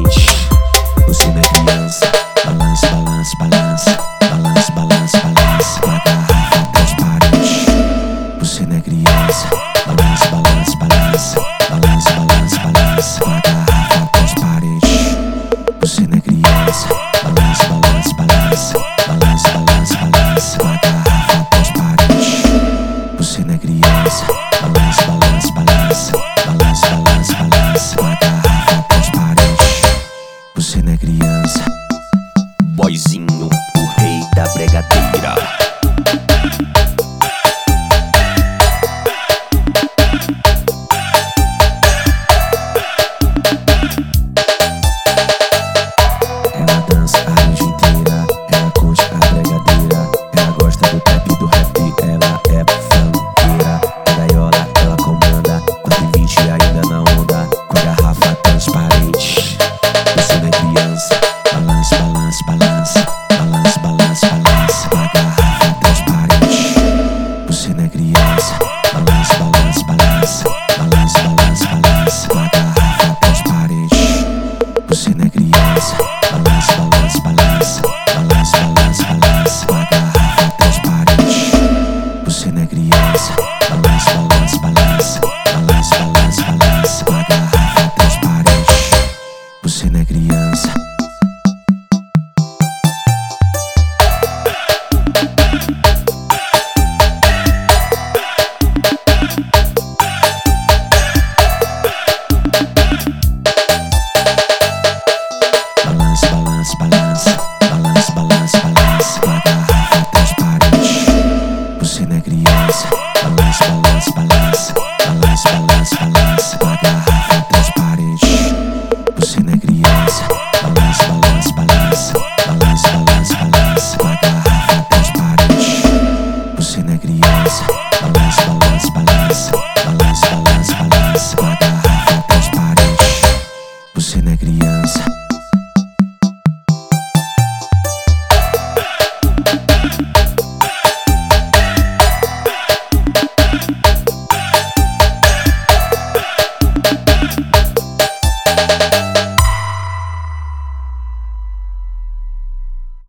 transparente. Você não é criança. Balance, balance, balance. Balance, balance, balance. Com a garrafa transparente. Você não é criança. Balance, balance, balance. Balance, balance, balance. Com a garrafa transparente. Você não é criança. Balance, balance, balance. Balance, balance, balance. Com a garrafa transparente. Você não é criança. Balance, balance, balance. Balance, balance, balance. Com a garrafa transparente. Você não é criança. Boyzinho, o rei da bregadeira. Ela dança a noite inteira, ela curte a bregadeira. Ela gosta do trap e do rap, ela é funkeira. Na gaiola ela comanda, 420 ainda na onda. Com a garrafa transparente. Você não é criança. Balance, balance, balance. Balance, balance, balance. Com a garrafa transparente. Você não é criança. Balance, balance, balance. Balance, balance, balance. Com a garrafa transparente. Você não é criança. Balance, balance, balance. Balance, balance, balance. Com a garrafa transparente. Você não é criança. Balance, balance, balance. Balance, balance, balance. Com a garrafa transparente. Você não é criança.